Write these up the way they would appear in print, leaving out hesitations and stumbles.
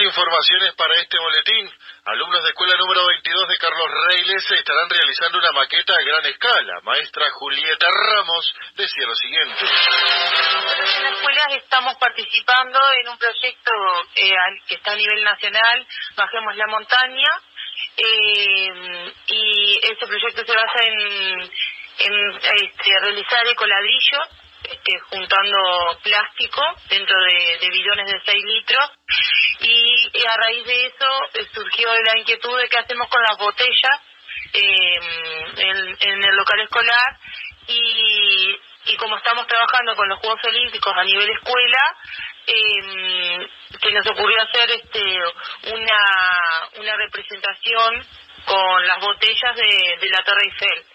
informaciones para este boletín. Alumnos de escuela número 22 de Carlos Reyles estarán realizando una maqueta a gran escala. Maestra Julieta Ramos decía lo siguiente. Nosotros en la escuela estamos participando en un proyecto que está a nivel nacional, Bajemos la Montaña, y ese proyecto se basa en realizar ecoladrillos, juntando plástico dentro de bidones de 6 litros, y a raíz de eso surgió la inquietud de qué hacemos con las botellas en el local escolar, y como estamos trabajando con los Juegos Olímpicos a nivel escuela, se nos ocurrió hacer una representación con las botellas de la Torre Eiffel,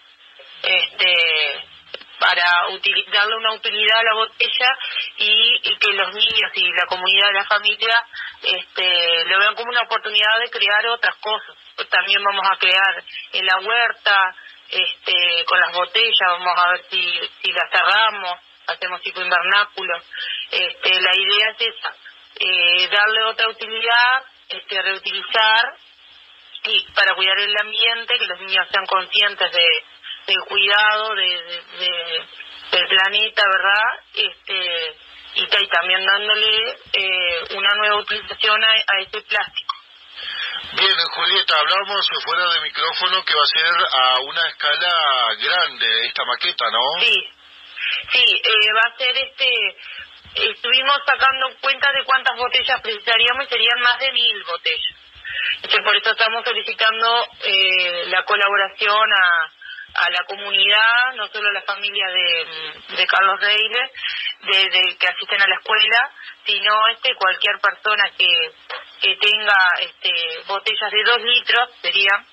para darle una utilidad a la botella y que los niños y la comunidad de la familia lo vean como una oportunidad de crear otras cosas. También vamos a crear en la huerta con las botellas, vamos a ver si las cerramos, hacemos tipo invernáculo. La idea es esa, darle otra utilidad, reutilizar, y para cuidar el ambiente, que los niños sean conscientes del cuidado del planeta, ¿verdad? Y también dándole una nueva utilización a ese plástico. Bien, Julieta, hablábamos fuera de micrófono que va a ser a una escala grande esta maqueta, ¿no? Sí, va a ser estuvimos sacando cuenta de cuántas botellas precisaríamos y serían más de 1000 botellas. Por eso estamos solicitando la colaboración a la comunidad, no solo a la familia de Carlos Reyles, de que asisten a la escuela, sino cualquier persona que tenga botellas de 2 litros, serían,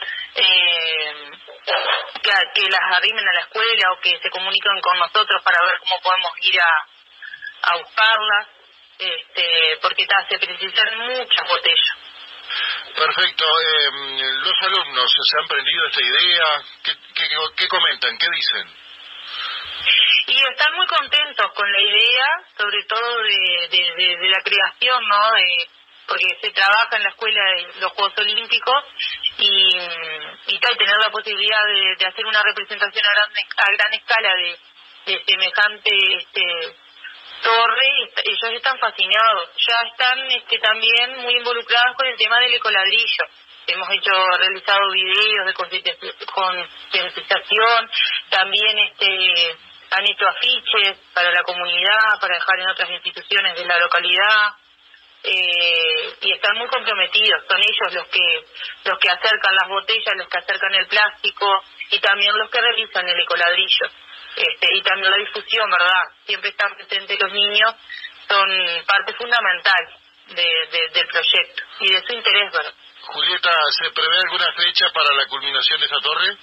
que las arrimen a la escuela o que se comuniquen con nosotros para ver cómo podemos ir a buscarlas, porque se precisan muchas botellas. Perfecto. Los alumnos se han prendido esta idea. ¿Qué comentan? ¿Qué dicen? Y están muy contentos con la idea, sobre todo de la creación, ¿no? Porque se trabaja en la escuela de los Juegos Olímpicos y tener la posibilidad de hacer una representación a gran escala de semejante torre. Ellos están fascinados, ya están también muy involucrados con el tema del ecoladrillo. Hemos realizado videos de concientización, también han hecho afiches para la comunidad, para dejar en otras instituciones de la localidad, y están muy comprometidos. Son ellos los que acercan las botellas, los que acercan el plástico, y también los que realizan el ecoladrillo. Y también la difusión, ¿verdad? Siempre están presentes los niños, son parte fundamental del proyecto y de su interés, ¿verdad? Julieta, ¿se prevé alguna fecha para la culminación de esta torre?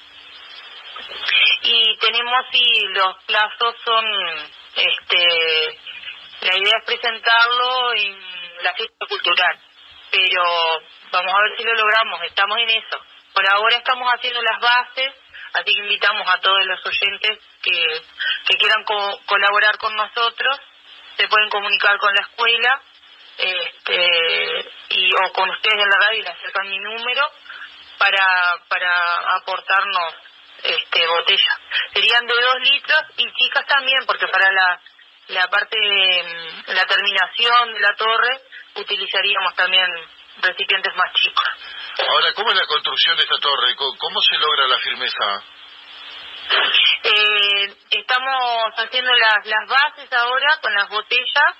Y tenemos, los plazos son, la idea es presentarlo en la fiesta cultural, pero vamos a ver si lo logramos, estamos en eso. Por ahora estamos haciendo las bases, así que invitamos a todos los oyentes que quieran colaborar con nosotros, se pueden comunicar con la escuela, o con ustedes en la radio, y le acercan mi número para aportarnos botellas. Serían de 2 litros y chicas también, porque para la parte la terminación de la torre utilizaríamos también recipientes más chicos. Ahora, ¿cómo es la construcción de esta torre? ¿Cómo se logra la firmeza? Estamos haciendo las bases ahora con las botellas,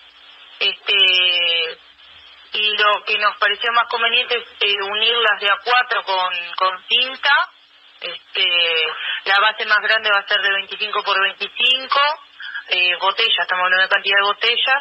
y lo que nos pareció más conveniente es unirlas de a 4 con cinta. La base más grande va a ser de 25 por 25 botellas, estamos hablando de cantidad de botellas,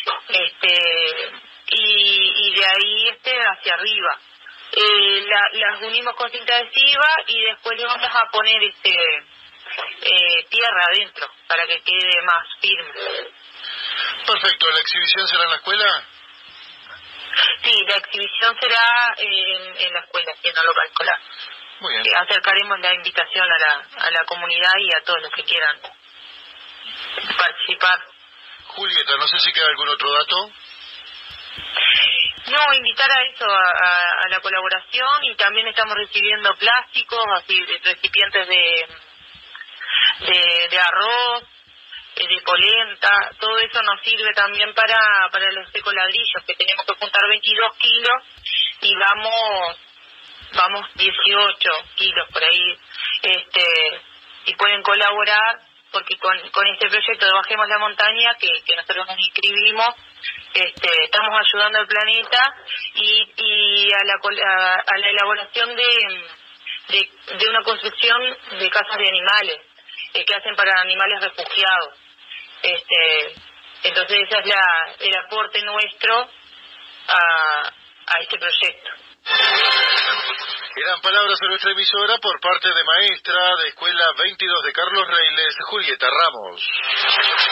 y de ahí hacia arriba. Las unimos con cinta adhesiva y después le vamos a poner tierra adentro para que quede más firme. Perfecto. ¿La exhibición será en la escuela? Sí, la exhibición será en la escuela, en el local escolar. Muy bien. Acercaremos la invitación a la comunidad y a todos los que quieran participar. Julieta, no sé si queda algún otro dato. No, invitar a eso, a la colaboración, y también estamos recibiendo plásticos, así recipientes de arroz, de polenta, todo eso nos sirve también para los ecoladrillos, que tenemos que juntar 22 kilos y vamos 18 kilos por ahí. Si pueden colaborar, porque con este proyecto de Bajemos la Montaña, que nosotros nos inscribimos, estamos ayudando al planeta y a la elaboración de una construcción de casas de animales, que hacen para animales refugiados. Entonces ese es el aporte nuestro a este proyecto. Eran palabras en nuestra emisora por parte de maestra de Escuela 22 de Carlos Reiles, Julieta Ramos.